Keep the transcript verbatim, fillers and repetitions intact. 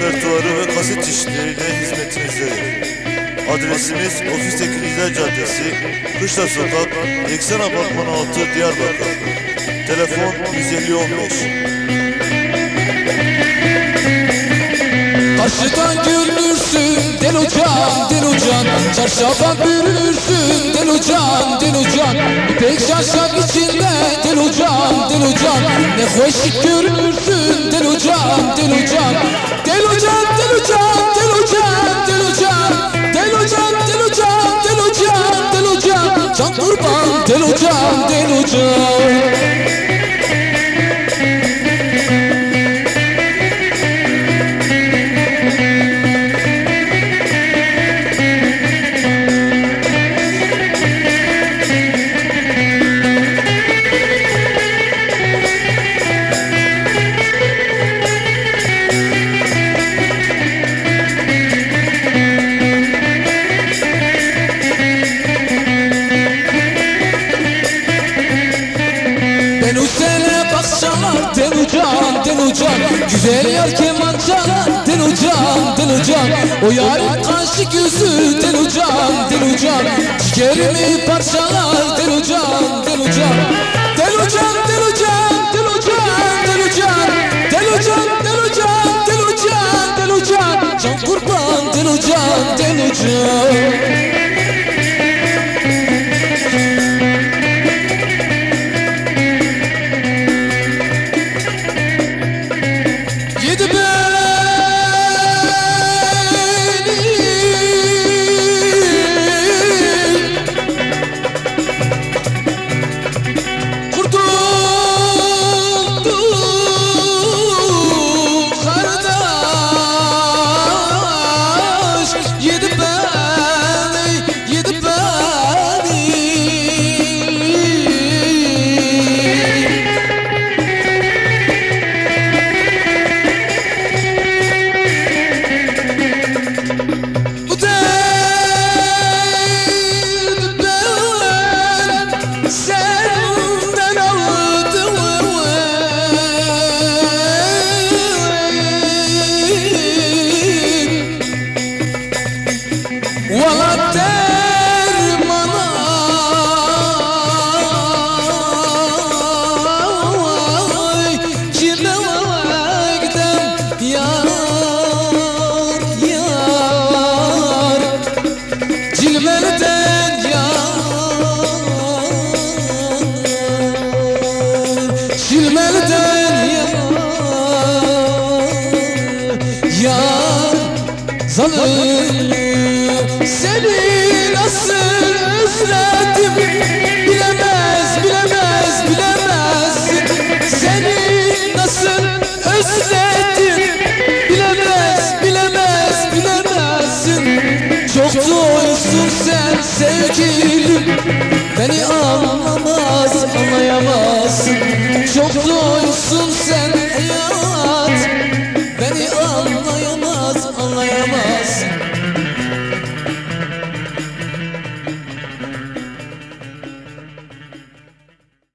repertuarı ve kaset çeşitleriyle hizmetinizdedir. Adresimiz Ofis Tekinizler Caddesi, Kışla Sokak, Eksen Apartman altı, Diyarbakır. Telefon yüz elli on beş. Karşıdan görünürsün del hocam, del hocam. Çarşaftan bürünürsün del hocam, del hocam. İpek şaşak içinde del hocam, del hocam. Ne hoş görünürsün del hocam, del hocam. Del hocam, del hocam, del hocam, del hocam. Del hocam, del hocam, del hocam, del hocam. Can kurban del hocam, del hocam. Del hocam, del hocam. Güzel yar keman çalar del hocam, del hocam. O yarın kaşı gözü del hocam, del hocam. Ciğerimi parçalar del hocam, del hocam. Del hocam, del hocam, del hocam, del hocam. Del hocam, del hocam, del hocam, del hocam. Can kurban del hocam, del hocam. Zalim seni nasıl özledim, bilemez, bilemez, bilemezsin. Seni nasıl özledim, bilemez, bilemez, bilemezsin. Çok doysun sen sevgilim, beni anlamaz, anlayamazsın.